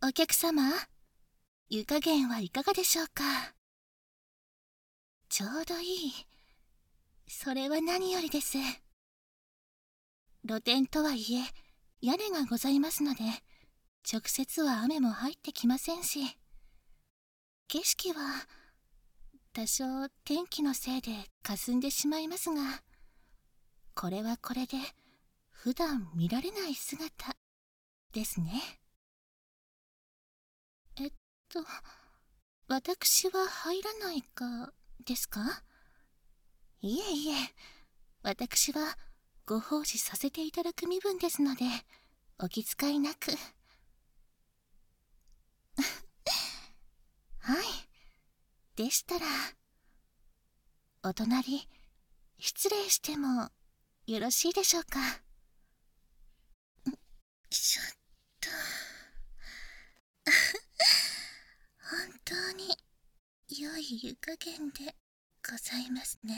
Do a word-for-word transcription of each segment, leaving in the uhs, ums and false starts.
お客様、湯加減はいかがでしょうか。ちょうどいい。それは何よりです。露天とはいえ、屋根がございますので、直接は雨も入ってきませんし、景色は多少天気のせいで霞んでしまいますが、これはこれで普段見られない姿ですね。えっと私は入らないかですか？いえいえ、私はご奉仕させていただく身分ですので、お気遣いなく。はい、でしたらお隣失礼してもよろしいでしょうか。ちょっと本当に良い湯加減でございますね。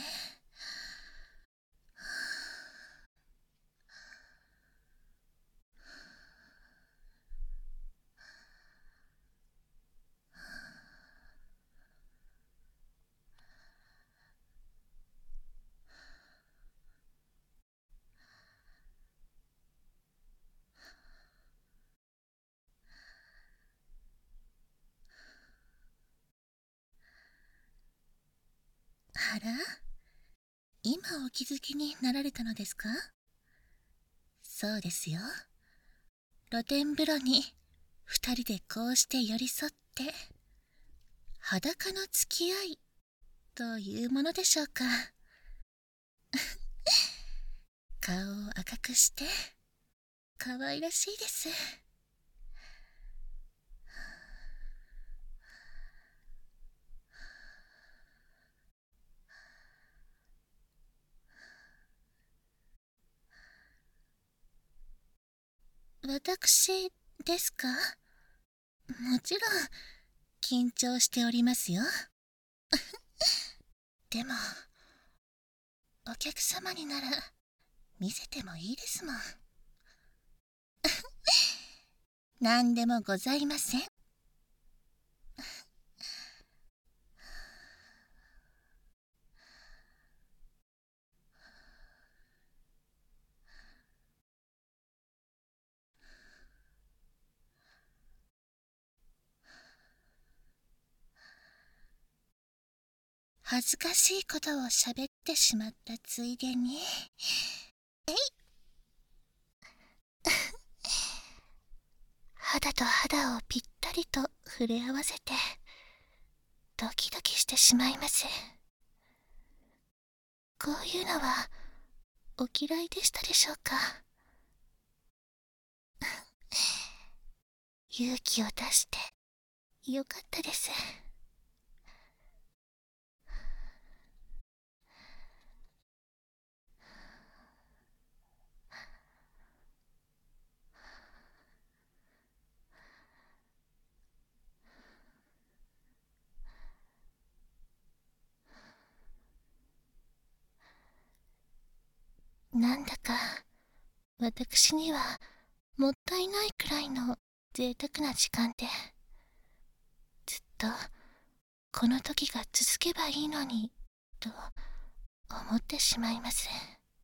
あら、今お気づきになられたのですか？そうですよ。露天風呂に二人でこうして寄り添って裸の付き合いというものでしょうか。顔を赤くして可愛らしいです。私ですか？もちろん緊張しておりますよ。でもお客様になら見せてもいいですもん。何でもございません。恥ずかしいことを喋ってしまったついでに、えい肌と肌をぴったりと触れ合わせてドキドキしてしまいます。こういうのはお嫌いでしたでしょうか？勇気を出してよかったです。なんだか私にはもったいないくらいの贅沢な時間で、ずっとこの時が続けばいいのにと思ってしまいます。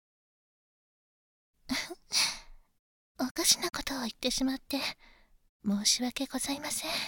おかしなことを言ってしまって申し訳ございません。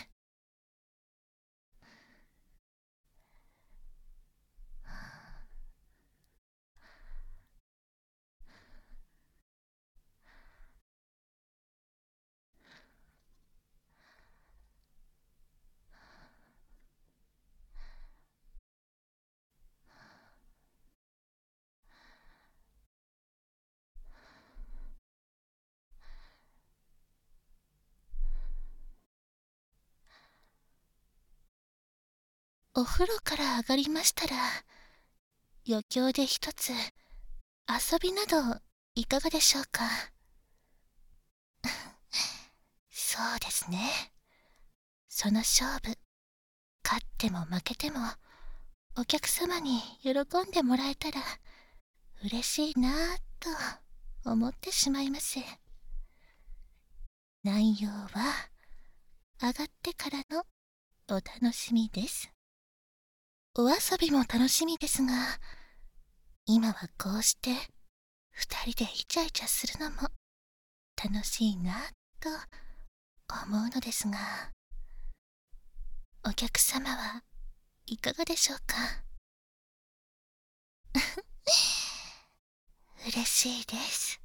お風呂から上がりましたら、余興で一つ遊びなどいかがでしょうか？そうですね。その勝負、勝っても負けてもお客様に喜んでもらえたら嬉しいなぁと思ってしまいます。内容は上がってからのお楽しみです。お遊びも楽しみですが、今はこうして二人でイチャイチャするのも楽しいなと思うのですが、お客様はいかがでしょうか。嬉しいです。